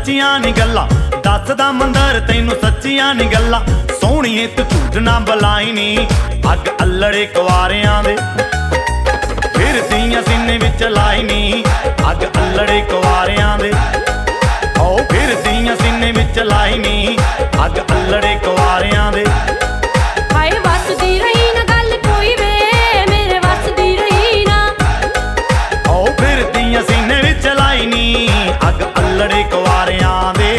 सच्चियां नी गल्लां दसदा मंदर तैनू सच्चियां नी गल्लां सोहणीए तू झूठ ना बलाई नी अग अल्लड़े कुआरियां दे फिरदियां सीने विच लाई नी अग अल्लड़े कुआरियां दे ओ फिरदियां सीने विच लाई नी अग अल्लड़े कुआरियां दे हाय वसदी रही ना गल कोई वे मेरे वसदी रही ना ओ फिरदियां सीने विच लाई नी अग अल्लड़े कुआरियां दे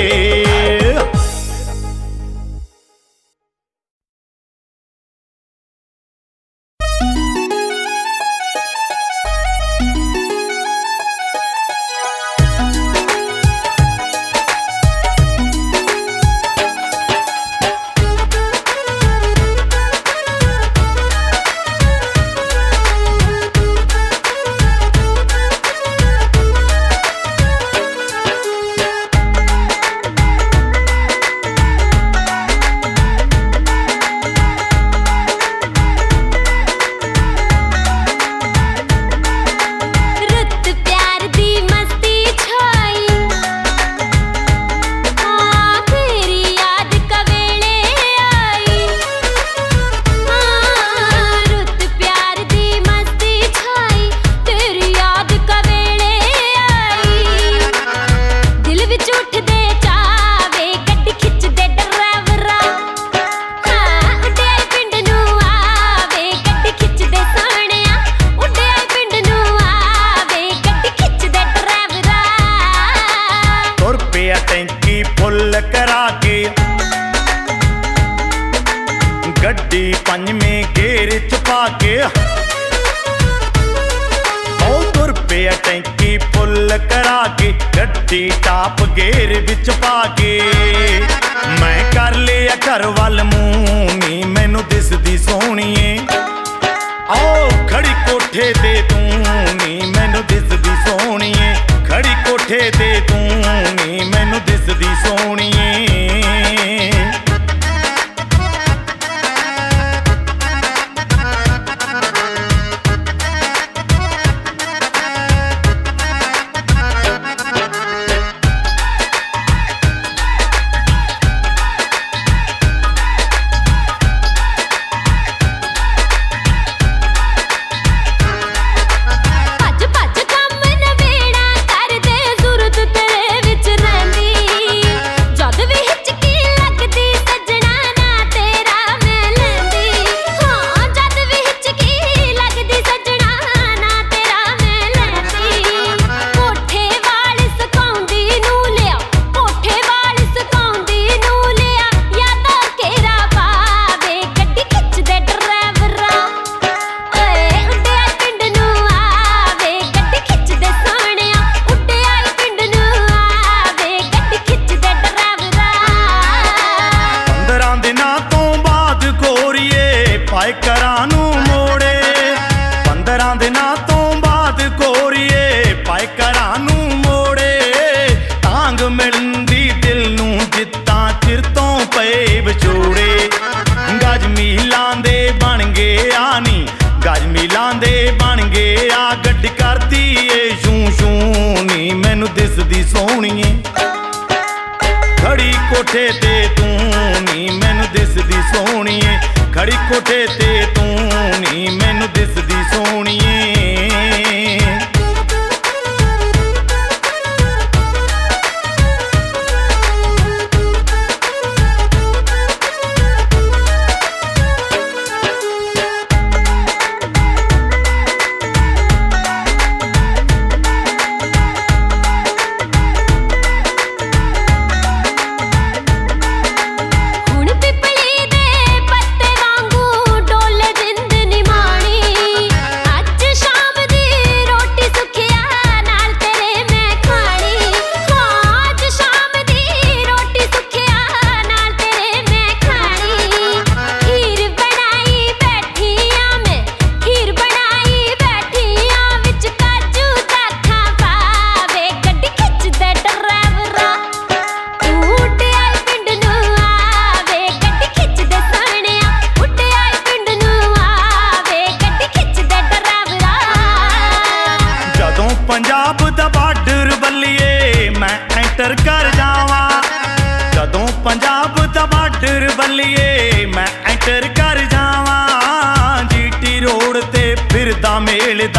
गड्डी पंजवें गेर च पाके ओ तुर पे टैंकी फुल करा के गड्डी टाप गेर विच पाके मैं कर लिया घर वल मूंह नी मैनू दिसदी सोहणीए ओ खड़ी कोठे ते तू नी मैनू दिसदी सोहणीए खड़ी कोठे ते तू नी मैनू दिसदी सोहणीए खड़ी कोठे ते तू नी मैनू दिसदी सोहणीए खड़ी कोठे ते तू नी मैनू दिसदी सोहणीए पत्ते वांगू डोले जिंद निमाणी अज शाम दी ਫਿਰਦਾ ਮੇਲ